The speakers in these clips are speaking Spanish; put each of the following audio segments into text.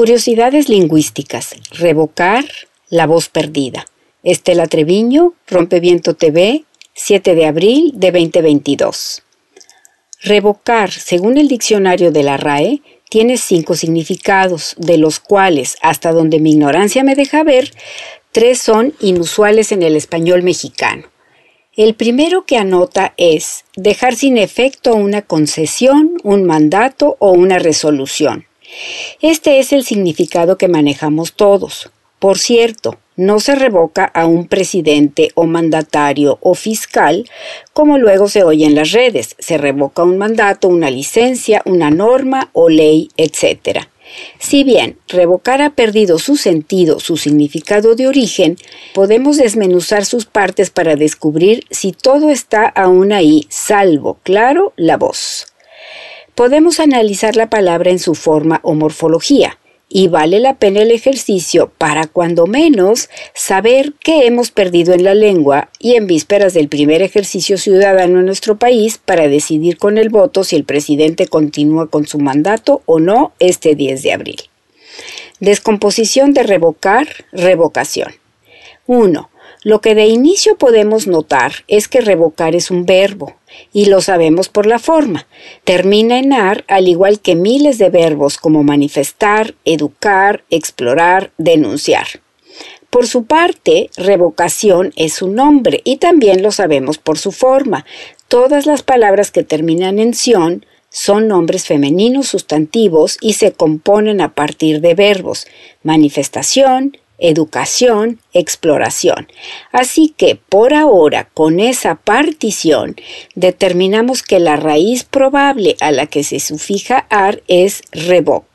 Curiosidades lingüísticas. Revocar, la voz perdida. Estela Treviño, Rompeviento TV, 7 de abril de 2022. Revocar, según el diccionario de la RAE, tiene 5 significados, de los cuales, hasta donde mi ignorancia me deja ver, 3 son inusuales en el español mexicano. El primero que anota es dejar sin efecto una concesión, un mandato o una resolución. Este es el significado que manejamos todos. Por cierto, no se revoca a un presidente o mandatario o fiscal, como luego se oye en las redes. Se revoca un mandato, una licencia, una norma o ley, etc. Si bien revocar ha perdido su sentido, su significado de origen, podemos desmenuzar sus partes para descubrir si todo está aún ahí, salvo, claro, la voz. Podemos analizar la palabra en su forma o morfología, y vale la pena el ejercicio para, cuando menos, saber qué hemos perdido en la lengua y en vísperas del primer ejercicio ciudadano en nuestro país para decidir con el voto si el presidente continúa con su mandato o no este 10 de abril. Descomposición de revocar, revocación. 1. Lo que de inicio podemos notar es que revocar es un verbo, y lo sabemos por la forma. Termina en ar, al igual que miles de verbos como manifestar, educar, explorar, denunciar. Por su parte, revocación es un nombre, y también lo sabemos por su forma. Todas las palabras que terminan en ción son nombres femeninos sustantivos y se componen a partir de verbos: manifestación, educación, exploración. Así que, por ahora, con esa partición, determinamos que la raíz probable a la que se sufija ar es revoc.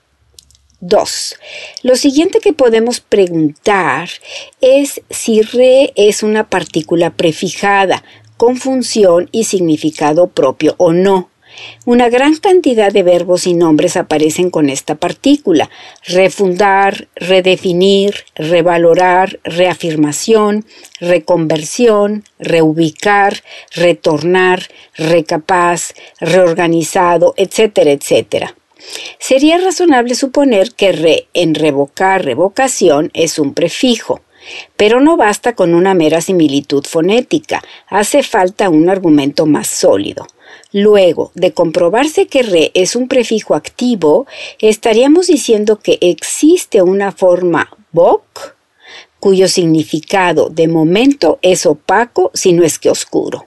2. Lo siguiente que podemos preguntar es si re es una partícula prefijada, con función y significado propio o no. Una gran cantidad de verbos y nombres aparecen con esta partícula: refundar, redefinir, revalorar, reafirmación, reconversión, reubicar, retornar, recapaz, reorganizado, etcétera, etcétera. Sería razonable suponer que re en revocar, revocación es un prefijo. Pero no basta con una mera similitud fonética, hace falta un argumento más sólido. Luego, de comprobarse que re es un prefijo activo, estaríamos diciendo que existe una forma voc, cuyo significado de momento es opaco, si no es que oscuro.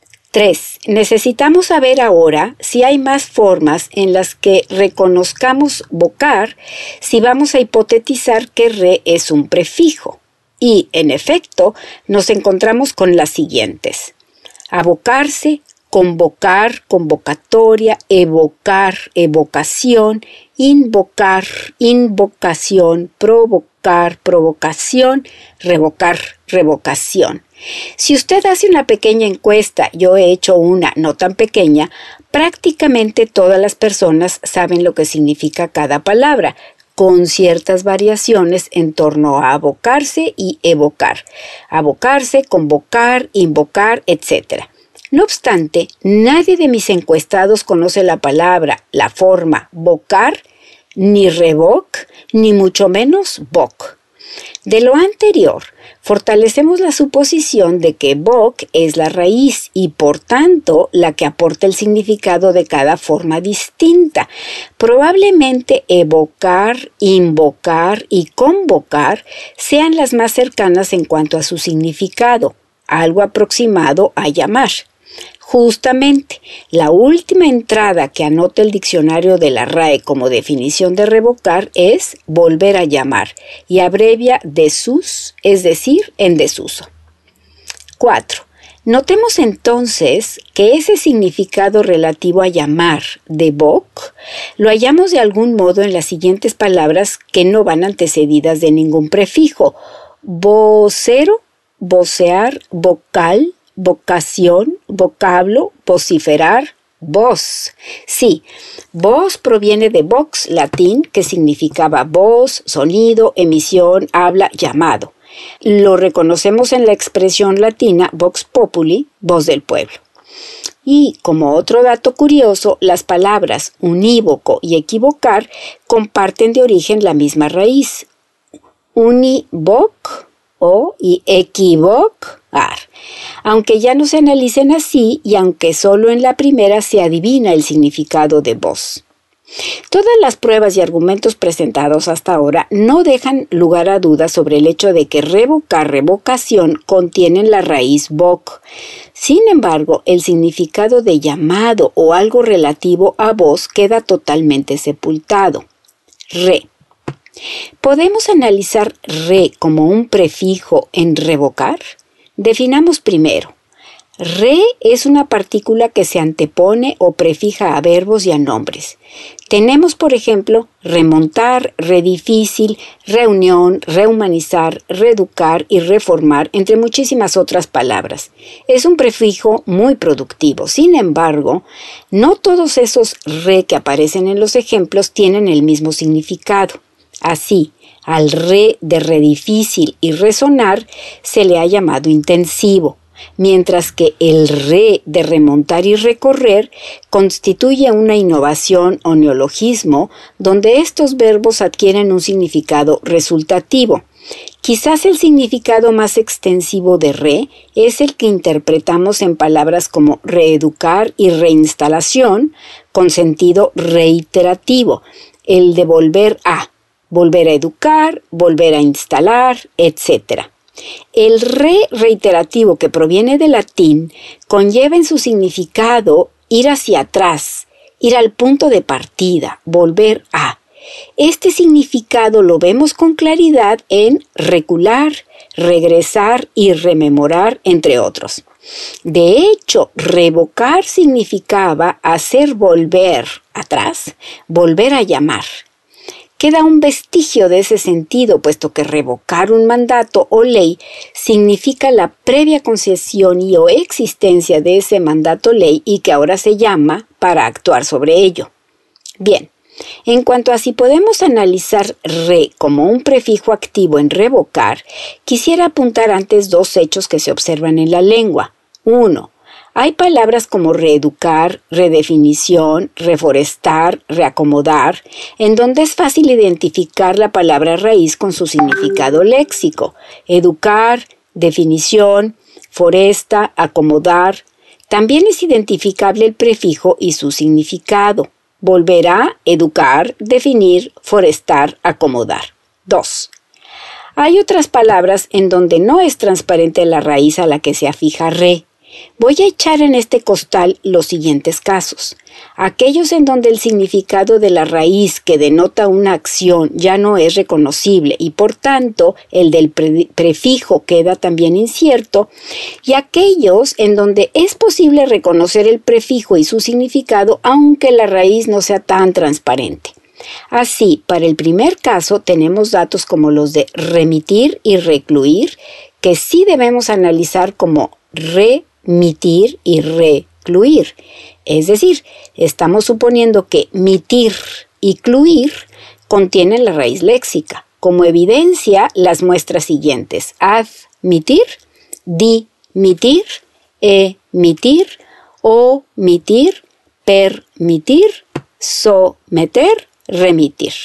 3. Necesitamos saber ahora si hay más formas en las que reconozcamos vocar si vamos a hipotetizar que re es un prefijo. Y, en efecto, nos encontramos con las siguientes: abocarse, convocar, convocatoria, evocar, evocación, invocar, invocación, provocar, provocación, revocar, revocación. Si usted hace una pequeña encuesta, yo he hecho una no tan pequeña, prácticamente todas las personas saben lo que significa cada palabra, con ciertas variaciones en torno a abocarse y evocar. Abocarse, convocar, invocar, etc. No obstante, nadie de mis encuestados conoce la palabra, la forma vocar, ni revoc, ni mucho menos voc. De lo anterior, fortalecemos la suposición de que voc es la raíz y, por tanto, la que aporta el significado de cada forma distinta. Probablemente evocar, invocar y convocar sean las más cercanas en cuanto a su significado, algo aproximado a llamar. Justamente, la última entrada que anota el diccionario de la RAE como definición de revocar es volver a llamar y abrevia desus, es decir, en desuso. 4. Notemos entonces que ese significado relativo a llamar de voc lo hallamos de algún modo en las siguientes palabras que no van antecedidas de ningún prefijo: vocero, vocear, vocal, vocación, vocablo, vociferar, voz. Sí, voz proviene de vox, latín, que significaba voz, sonido, emisión, habla, llamado. Lo reconocemos en la expresión latina vox populi, voz del pueblo. Y como otro dato curioso, las palabras unívoco y equivocar comparten de origen la misma raíz, univoc y equivocar, aunque ya no se analicen así y aunque solo en la primera se adivina el significado de voz. Todas las pruebas y argumentos presentados hasta ahora no dejan lugar a dudas sobre el hecho de que revocar, revocación contienen la raíz voc. Sin embargo, el significado de llamado o algo relativo a voz queda totalmente sepultado. Re. ¿Podemos analizar re como un prefijo en revocar? Definamos primero. Re es una partícula que se antepone o prefija a verbos y a nombres. Tenemos, por ejemplo, remontar, redifícil, reunión, rehumanizar, reeducar y reformar, entre muchísimas otras palabras. Es un prefijo muy productivo. Sin embargo, no todos esos re que aparecen en los ejemplos tienen el mismo significado. Así, al re de redifícil y resonar se le ha llamado intensivo, mientras que el re de remontar y recorrer constituye una innovación o neologismo donde estos verbos adquieren un significado resultativo. Quizás el significado más extensivo de re es el que interpretamos en palabras como reeducar y reinstalación, con sentido reiterativo, el de volver a educar, volver a instalar, etc. El re reiterativo, que proviene del latín, conlleva en su significado ir hacia atrás, ir al punto de partida, volver a. Este significado lo vemos con claridad en recular, regresar y rememorar, entre otros. De hecho, revocar significaba hacer volver atrás, volver a llamar. Queda un vestigio de ese sentido, puesto que revocar un mandato o ley significa la previa concesión y o existencia de ese mandato ley y que ahora se llama para actuar sobre ello. Bien, en cuanto a si podemos analizar re como un prefijo activo en revocar, quisiera apuntar antes dos hechos que se observan en la lengua. 1. Hay palabras como reeducar, redefinición, reforestar, reacomodar, en donde es fácil identificar la palabra raíz con su significado léxico. Educar, definición, foresta, acomodar. También es identificable el prefijo y su significado. Volver a, educar, definir, forestar, acomodar. 2. Hay otras palabras en donde no es transparente la raíz a la que se afija re. Voy a echar en este costal los siguientes casos. Aquellos en donde el significado de la raíz que denota una acción ya no es reconocible y por tanto el del prefijo queda también incierto, y aquellos en donde es posible reconocer el prefijo y su significado aunque la raíz no sea tan transparente. Así, para el primer caso tenemos datos como los de remitir y recluir, que sí debemos analizar como remitir y recluir. Es decir, estamos suponiendo que mitir y cluir contienen la raíz léxica. Como evidencia, las muestras siguientes: admitir, dimitir, emitir, omitir, permitir, someter, remitir.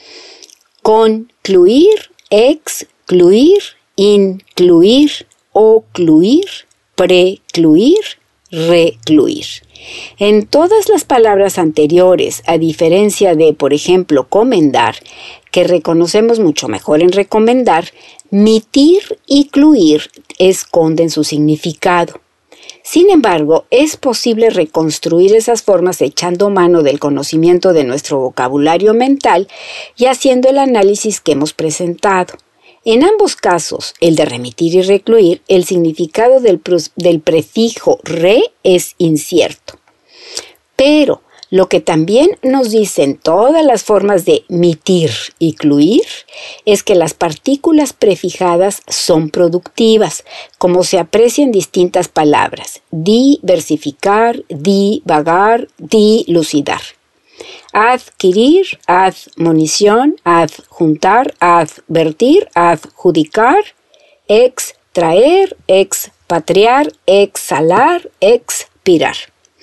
Concluir, excluir, incluir, ocluir, precluir, recluir. En todas las palabras anteriores, a diferencia de, por ejemplo, comendar, que reconocemos mucho mejor en recomendar, mitir y cluir esconden su significado. Sin embargo, es posible reconstruir esas formas echando mano del conocimiento de nuestro vocabulario mental y haciendo el análisis que hemos presentado. En ambos casos, el de remitir y recluir, el significado del prefijo re es incierto. Pero lo que también nos dicen todas las formas de mitir y cluir es que las partículas prefijadas son productivas, como se aprecia en distintas palabras: diversificar, divagar, dilucidar. Adquirir, admonición, adjuntar, advertir, adjudicar, extraer, expatriar, exhalar, expirar.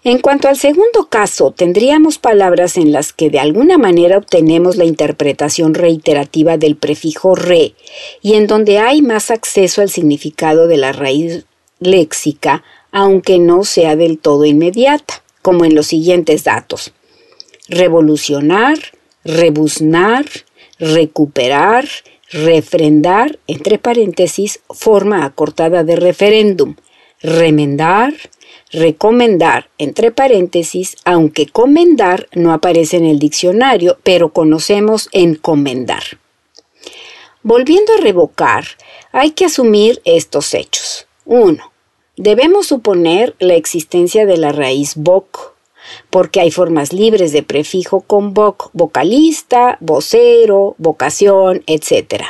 En cuanto al segundo caso, tendríamos palabras en las que de alguna manera obtenemos la interpretación reiterativa del prefijo re y en donde hay más acceso al significado de la raíz léxica, aunque no sea del todo inmediata, como en los siguientes datos: revolucionar, rebuznar, recuperar, refrendar, entre paréntesis, forma acortada de referéndum, remendar, recomendar, entre paréntesis, aunque comendar no aparece en el diccionario, pero conocemos encomendar. Volviendo a revocar, hay que asumir estos hechos. 1. Debemos suponer la existencia de la raíz voc, porque hay formas libres de prefijo con voc: vocalista, vocero, vocación, etc.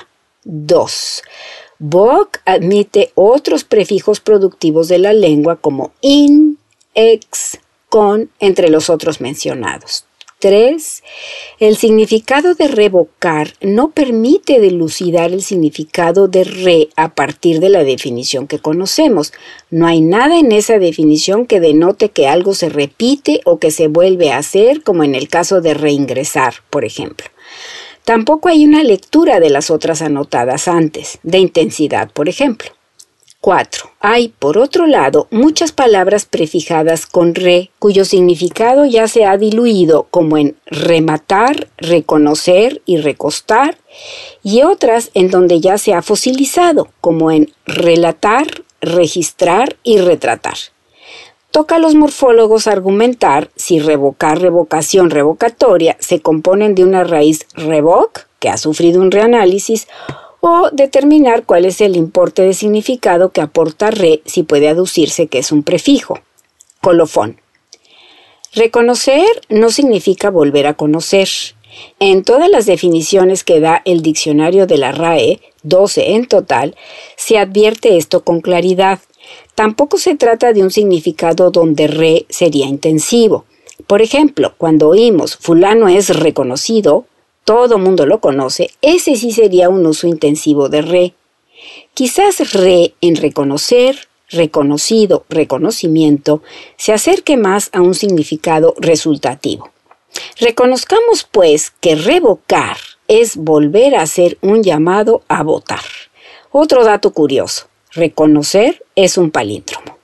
2. Voc admite otros prefijos productivos de la lengua como in, ex, con, entre los otros mencionados. 3. El significado de revocar no permite dilucidar el significado de re a partir de la definición que conocemos. No hay nada en esa definición que denote que algo se repite o que se vuelve a hacer, como en el caso de reingresar, por ejemplo. Tampoco hay una lectura de las otras anotadas antes, de intensidad, por ejemplo. 4. Hay, por otro lado, muchas palabras prefijadas con re, cuyo significado ya se ha diluido, como en rematar, reconocer y recostar, y otras en donde ya se ha fosilizado, como en relatar, registrar y retratar. Toca a los morfólogos argumentar si revocar, revocación, revocatoria se componen de una raíz revoc, que ha sufrido un reanálisis, o determinar cuál es el importe de significado que aporta re si puede aducirse que es un prefijo. Colofón. Reconocer no significa volver a conocer. En todas las definiciones que da el diccionario de la RAE, 12 en total, se advierte esto con claridad. Tampoco se trata de un significado donde re sería intensivo. Por ejemplo, cuando oímos fulano es reconocido, todo mundo lo conoce, ese sí sería un uso intensivo de re. Quizás re en reconocer, reconocido, reconocimiento, se acerque más a un significado resultativo. Reconozcamos, pues, que revocar es volver a hacer un llamado a votar. Otro dato curioso: reconocer es un palíndromo.